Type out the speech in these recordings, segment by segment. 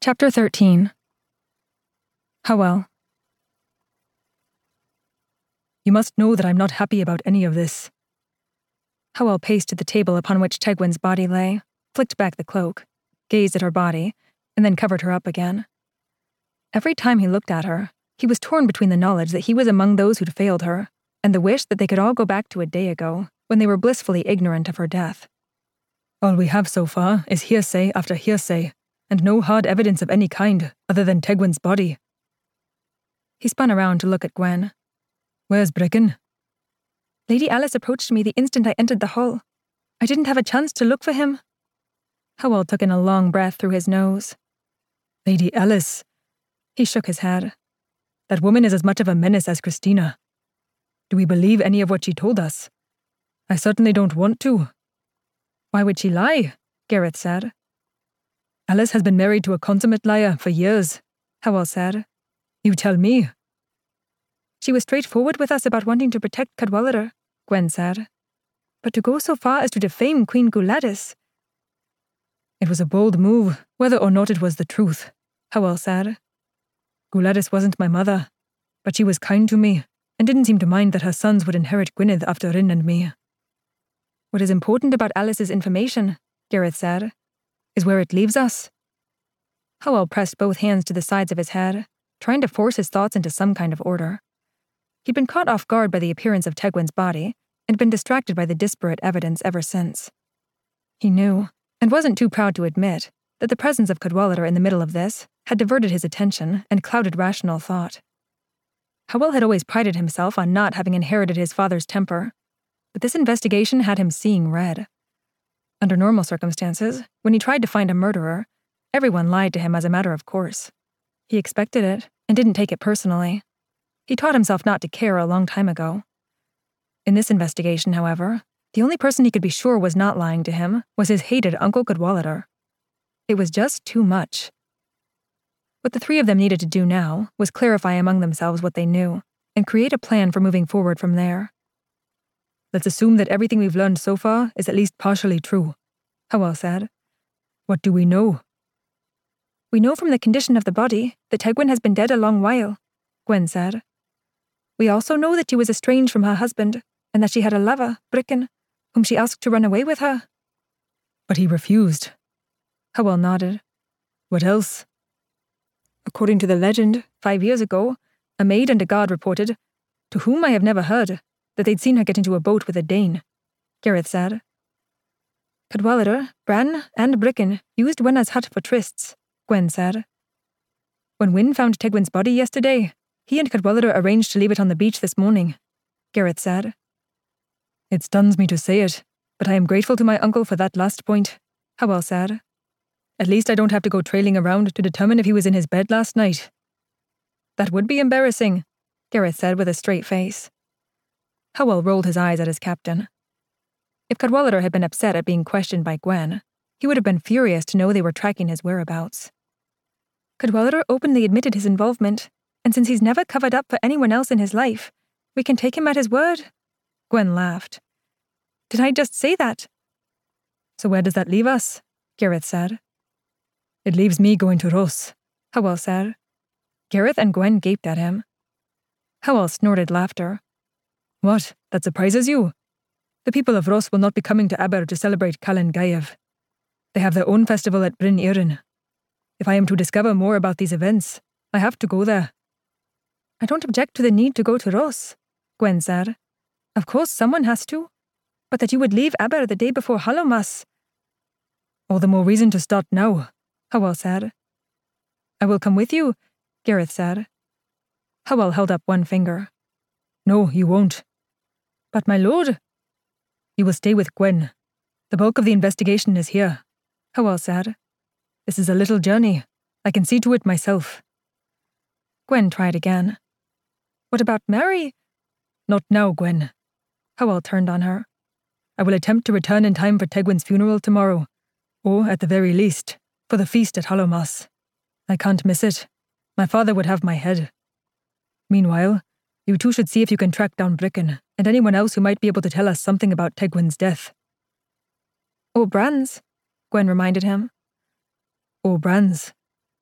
Chapter 13. Hywel. You must know that I'm not happy about any of this. Hywel paced to the table upon which Tegwin's body lay, flicked back the cloak, gazed at her body, and then covered her up again. Every time he looked at her, he was torn between the knowledge that he was among those who'd failed her, and the wish that they could all go back to a day ago, when they were blissfully ignorant of her death. All we have so far is hearsay after hearsay, and no hard evidence of any kind other than Tegwin's body. He spun around to look at Gwen. Where's Bricken? Lady Alice approached me the instant I entered the hall. I didn't have a chance to look for him. Hywel took in a long breath through his nose. Lady Alice? He shook his head. That woman is as much of a menace as Christina. Do we believe any of what she told us? I certainly don't want to. Why would she lie? Gareth said. Alice has been married to a consummate liar for years, Hywel said. You tell me. She was straightforward with us about wanting to protect Cadwallader, Gwen said. But to go so far as to defame Queen Guladdis. It was a bold move, whether or not it was the truth, Hywel said. Guladdis wasn't my mother, but she was kind to me, and didn't seem to mind that her sons would inherit Gwynedd after Rhyn and me. What is important about Alice's information, Gareth said, is where it leaves us. Hywel pressed both hands to the sides of his head, trying to force his thoughts into some kind of order. He'd been caught off guard by the appearance of Tegwin's body, and been distracted by the disparate evidence ever since. He knew, and wasn't too proud to admit, that the presence of Cadwallader in the middle of this had diverted his attention and clouded rational thought. Hywel had always prided himself on not having inherited his father's temper, but this investigation had him seeing red. Under normal circumstances, when he tried to find a murderer, everyone lied to him as a matter of course. He expected it, and didn't take it personally. He taught himself not to care a long time ago. In this investigation, however, the only person he could be sure was not lying to him was his hated Uncle Cadwallader. It was just too much. What the three of them needed to do now was clarify among themselves what they knew, and create a plan for moving forward from there. Let's assume that everything we've learned so far is at least partially true, Hywel said. What do we know? We know from the condition of the body that Tegwin has been dead a long while, Gwen said. We also know that she was estranged from her husband, and that she had a lover, Bricken, whom she asked to run away with her. But he refused. Hywel nodded. What else? According to the legend, 5 years ago, a maid and a guard reported, to whom I have never heard, that they'd seen her get into a boat with a Dane, Gareth said. Cadwallader, Bran, and Bricken used Wenna's hut for trysts, Gwen said. When Wyn found Tegwin's body yesterday, he and Cadwallader arranged to leave it on the beach this morning, Gareth said. It stuns me to say it, but I am grateful to my uncle for that last point, Hywel said. At least I don't have to go trailing around to determine if he was in his bed last night. That would be embarrassing, Gareth said with a straight face. Hywel rolled his eyes at his captain. If Cadwallader had been upset at being questioned by Gwen, he would have been furious to know they were tracking his whereabouts. Cadwallader openly admitted his involvement, and since he's never covered up for anyone else in his life, we can take him at his word. Gwen laughed. Did I just say that? So where does that leave us? Gareth said. It leaves me going to Ross, Hywel said. Gareth and Gwen gaped at him. Hywel snorted laughter. What? That surprises you? The people of Ross will not be coming to Aber to celebrate Calan Gaeaf. They have their own festival at Bryn Iryn. If I am to discover more about these events, I have to go there. I don't object to the need to go to Ross, Gwen said. Of course someone has to. But that you would leave Aber the day before Hallowmas. All the more reason to start now, Hywel said. I will come with you, Gareth said. Hywel held up one finger. No, you won't. But my lord. You will stay with Gwen. The bulk of the investigation is here, Hywel said. This is a little journey. I can see to it myself. Gwen tried again. What about Mary? Not now, Gwen. Hywel turned on her. I will attempt to return in time for Tegwin's funeral tomorrow, or, at the very least, for the feast at Hallowmas. I can't miss it. My father would have my head. Meanwhile, you two should see if you can track down Bricken and anyone else who might be able to tell us something about Tegwin's death. Or Bran's, Gwen reminded him. Or Bran's.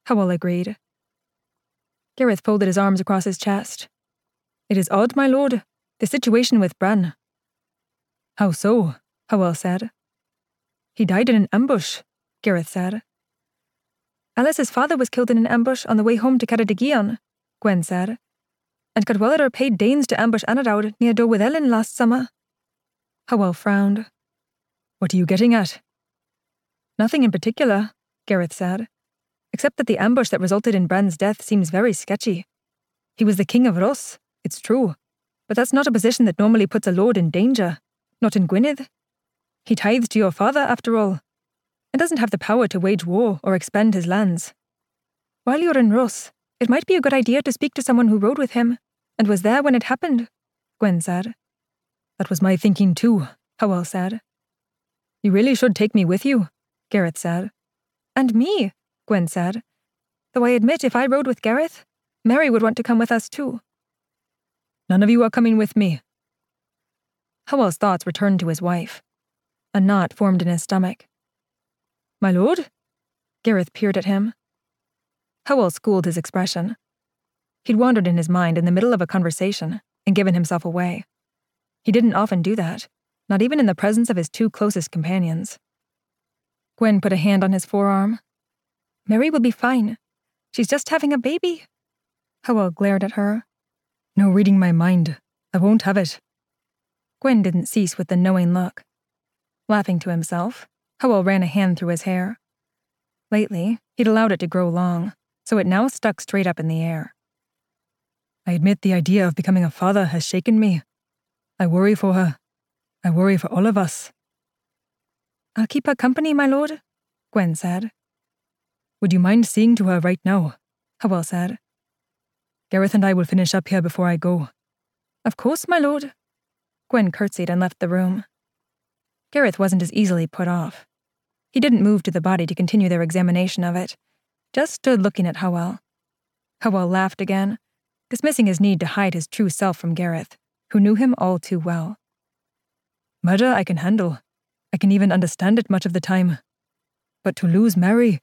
Howell agreed. Gareth folded his arms across his chest. It is odd, my lord, the situation with Bran. How so? Howell said. He died in an ambush, Gareth said. Alice's father was killed in an ambush on the way home to Ceredigion, Gwen said, and Cadwallader paid Danes to ambush Anadowd near Dor Ellen last summer. Howell frowned. What are you getting at? Nothing in particular, Gareth said, except that the ambush that resulted in Bran's death seems very sketchy. He was the king of Ross, it's true, but that's not a position that normally puts a lord in danger, not in Gwynedd. He tithes to your father, after all, and doesn't have the power to wage war or expend his lands. While you're in Ross, it might be a good idea to speak to someone who rode with him and was there when it happened, Gwen said. That was my thinking too, Howell said. You really should take me with you, Gareth said. And me, Gwen said. Though I admit if I rode with Gareth, Mary would want to come with us too. None of you are coming with me. Howell's thoughts returned to his wife. A knot formed in his stomach. My lord? Gareth peered at him. Howell schooled his expression. He'd wandered in his mind in the middle of a conversation and given himself away. He didn't often do that, not even in the presence of his two closest companions. Gwen put a hand on his forearm. Mary will be fine. She's just having a baby. Howell glared at her. No reading my mind. I won't have it. Gwen didn't cease with the knowing look. Laughing to himself, Howell ran a hand through his hair. Lately, he'd allowed it to grow long, so it now stuck straight up in the air. I admit the idea of becoming a father has shaken me. I worry for her. I worry for all of us. I'll keep her company, my lord, Gwen said. Would you mind seeing to her right now? Howell said. Gareth and I will finish up here before I go. Of course, my lord. Gwen curtsied and left the room. Gareth wasn't as easily put off. He didn't move to the body to continue their examination of it, just stood looking at Howell. Howell laughed again, dismissing his need to hide his true self from Gareth, who knew him all too well. Murder I can handle. I can even understand it much of the time. But to lose Mary...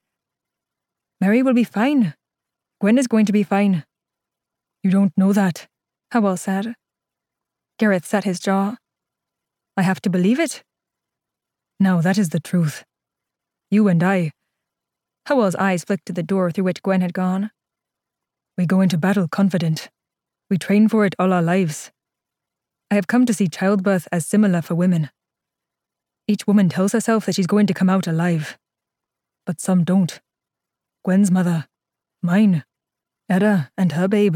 Mary will be fine. Gwen is going to be fine. You don't know that, Howell said. Gareth set his jaw. I have to believe it. Now that is the truth. You and I... Howell's eyes flicked to the door through which Gwen had gone. We go into battle confident. We train for it all our lives. I have come to see childbirth as similar for women. Each woman tells herself that she's going to come out alive. But some don't. Gwen's mother, mine, Edda and her babe.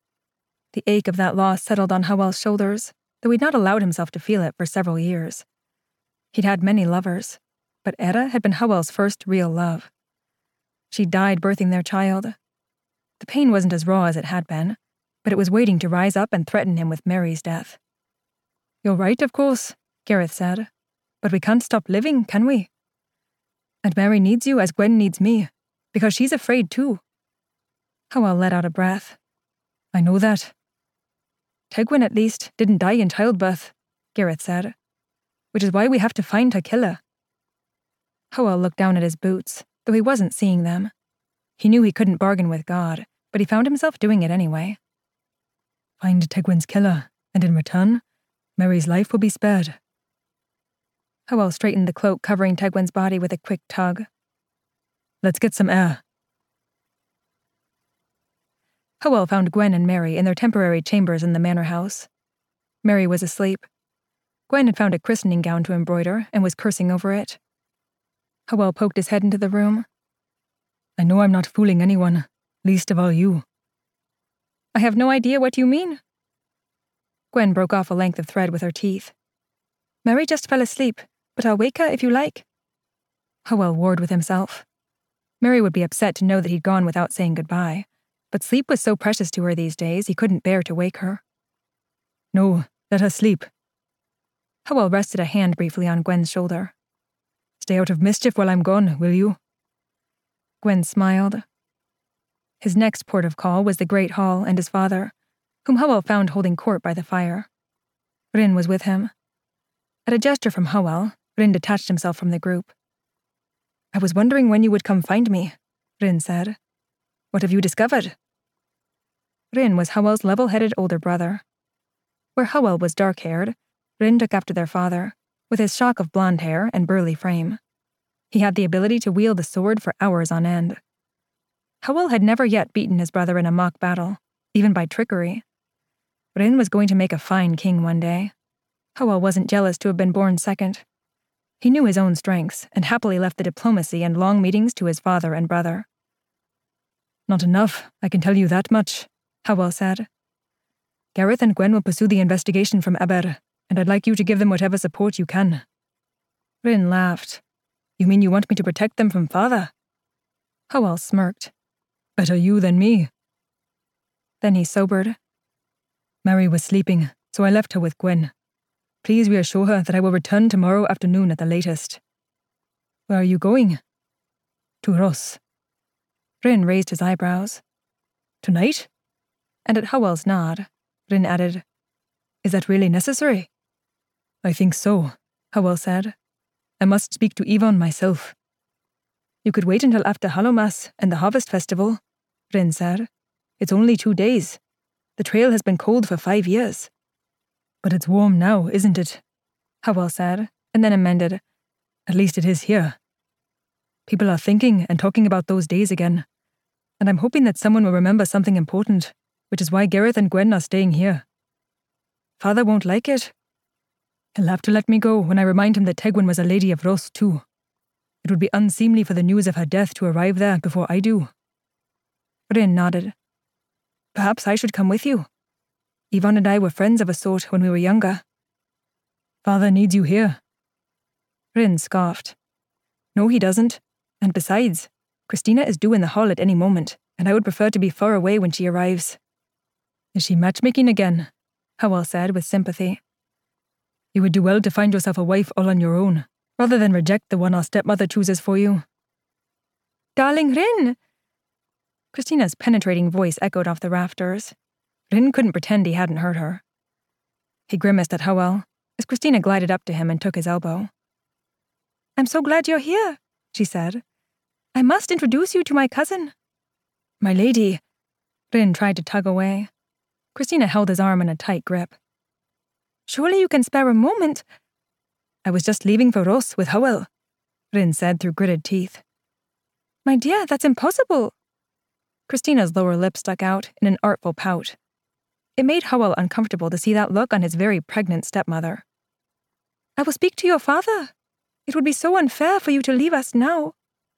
The ache of that loss settled on Howell's shoulders, though he'd not allowed himself to feel it for several years. He'd had many lovers, but Edda had been Howell's first real love. She died birthing their child. The pain wasn't as raw as it had been, but it was waiting to rise up and threaten him with Mary's death. You're right, of course, Gareth said, but we can't stop living, can we? And Mary needs you as Gwen needs me, because she's afraid too. Howell let out a breath. I know that. Tegwin, at least, didn't die in childbirth, Gareth said, which is why we have to find her killer. Howell looked down at his boots, though he wasn't seeing them. He knew he couldn't bargain with God, but he found himself doing it anyway. Find Tegwin's killer, and in return, Mary's life will be spared. Howell straightened the cloak covering Tegwin's body with a quick tug. Let's get some air. Howell found Gwen and Mary in their temporary chambers in the manor house. Mary was asleep. Gwen had found a christening gown to embroider and was cursing over it. Howell poked his head into the room. I know I'm not fooling anyone, least of all you. I have no idea what you mean. Gwen broke off a length of thread with her teeth. Mary just fell asleep, but I'll wake her if you like. Howell warred with himself. Mary would be upset to know that he'd gone without saying goodbye, but sleep was so precious to her these days he couldn't bear to wake her. No, let her sleep. Howell rested a hand briefly on Gwen's shoulder. Stay out of mischief while I'm gone, will you? Gwen smiled. His next port of call was the great hall and his father, whom Howell found holding court by the fire. Bryn was with him. At a gesture from Howell, Bryn detached himself from the group. I was wondering when you would come find me, Bryn said. What have you discovered? Rin was Hywel's level-headed older brother. Where Hywel was dark-haired, Rin took after their father, with his shock of blonde hair and burly frame. He had the ability to wield the sword for hours on end. Hywel had never yet beaten his brother in a mock battle, even by trickery. Rin was going to make a fine king one day. Hywel wasn't jealous to have been born second. He knew his own strengths and happily left the diplomacy and long meetings to his father and brother. Not enough, I can tell you that much, Hywel said. Gareth and Gwen will pursue the investigation from Aber, and I'd like you to give them whatever support you can. Rin laughed. You mean you want me to protect them from father? Hywel smirked. Better you than me. Then he sobered. Mary was sleeping, so I left her with Gwen. Please reassure her that I will return tomorrow afternoon at the latest. Where are you going? To Ross. Rin raised his eyebrows. Tonight? And at Hywel's nod, Rin added, Is that really necessary? I think so, Hywel said. I must speak to Yvonne myself. You could wait until after Hallowmas and the Harvest Festival, Rin said. It's only 2 days. The trail has been cold for 5 years. But it's warm now, isn't it? Hywel said, and then amended. At least it is here. People are thinking and talking about those days again, and I'm hoping that someone will remember something important, which is why Gareth and Gwen are staying here. Father won't like it. He'll have to let me go when I remind him that Tegwin was a lady of Ross too. It would be unseemly for the news of her death to arrive there before I do. Rin nodded. Perhaps I should come with you. Yvonne and I were friends of a sort when we were younger. Father needs you here. Rin scoffed. No, he doesn't. And besides, Christina is due in the hall at any moment, and I would prefer to be far away when she arrives. Is she matchmaking again? Hywel said with sympathy. You would do well to find yourself a wife all on your own, rather than reject the one our stepmother chooses for you. Darling Rin! Christina's penetrating voice echoed off the rafters. Rin couldn't pretend he hadn't heard her. He grimaced at Hywel as Christina glided up to him and took his elbow. I'm so glad you're here, she said. I must introduce you to my cousin. My lady. Rin tried to tug away. Christina held his arm in a tight grip. Surely you can spare a moment. I was just leaving for Ross with Hywel, Rin said through gritted teeth. My dear, that's impossible. Christina's lower lip stuck out in an artful pout. It made Hywel uncomfortable to see that look on his very pregnant stepmother. I will speak to your father. It would be so unfair for you to leave us now.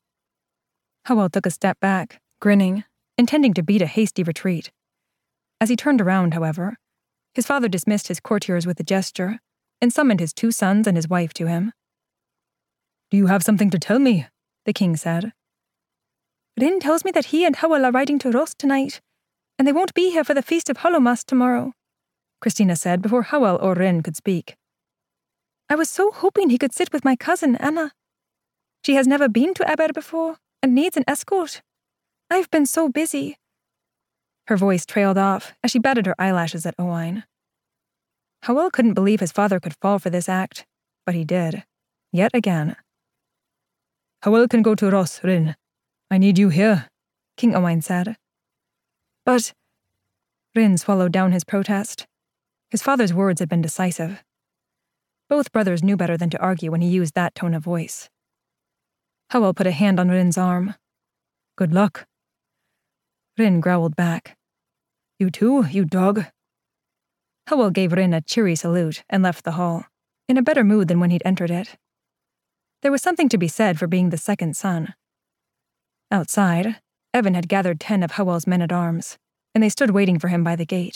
Hywel took a step back, grinning, intending to beat a hasty retreat. As he turned around, however, his father dismissed his courtiers with a gesture and summoned his 2 sons and his wife to him. Do you have something to tell me? The king said. Rin tells me that he and Hywel are riding to Ross tonight, and they won't be here for the Feast of Hallowmas tomorrow, Christina said before Hywel or Rin could speak. I was so hoping he could sit with my cousin, Anna. She has never been to Aber before and needs an escort. I've been so busy. Her voice trailed off as she batted her eyelashes at Owain. Hywel couldn't believe his father could fall for this act, but he did, yet again. Hywel can go to Ross, Rin. I need you here, King Owain said. But... Rin swallowed down his protest. His father's words had been decisive. Both brothers knew better than to argue when he used that tone of voice. Hywel put a hand on Rin's arm. Good luck. Rin growled back. You too, you dog. Hywel gave Rin a cheery salute and left the hall, in a better mood than when he'd entered it. There was something to be said for being the second son. Outside, Evan had gathered 10 of Hywel's men-at-arms, and they stood waiting for him by the gate.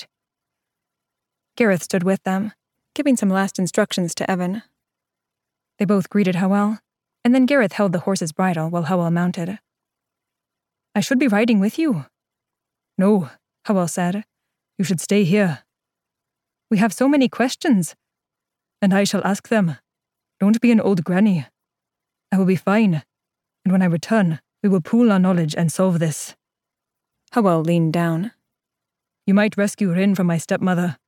Gareth stood with them, giving some last instructions to Evan. They both greeted Hywel, and then Gareth held the horse's bridle while Hywel mounted. I should be riding with you. No, Hywel said. You should stay here. We have so many questions. And I shall ask them. Don't be an old granny. I will be fine, and when I return, we will pool our knowledge and solve this. Hywel leaned down. You might rescue Rin from my stepmother.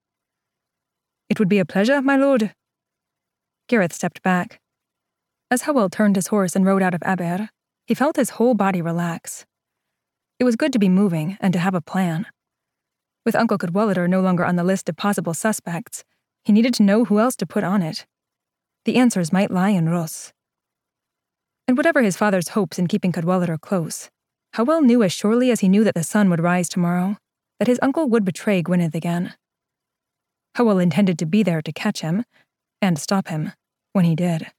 It would be a pleasure, my lord. Gareth stepped back. As Hywel turned his horse and rode out of Aber, he felt his whole body relax. It was good to be moving and to have a plan. With Uncle Cadwallader no longer on the list of possible suspects, he needed to know who else to put on it. The answers might lie in Russ. And whatever his father's hopes in keeping Cadwallader close, Howell knew as surely as he knew that the sun would rise tomorrow, that his uncle would betray Gwyneth again. Howell intended to be there to catch him, and stop him, when he did.